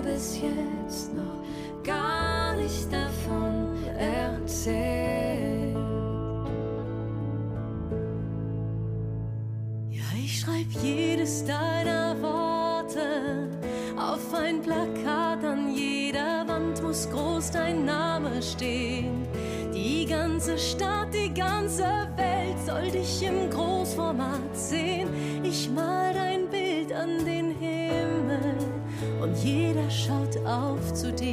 bis jetzt noch gar nicht davon erzählt. Ja, ich schreib jedes deiner Worte auf ein Plakat, an jeder Wand muss groß dein Name stehen. Die ganze Stadt, die ganze Welt soll dich im Großformat sehen. Ich mal dein Bild an den Himmel und jeder schaut auf zu dir.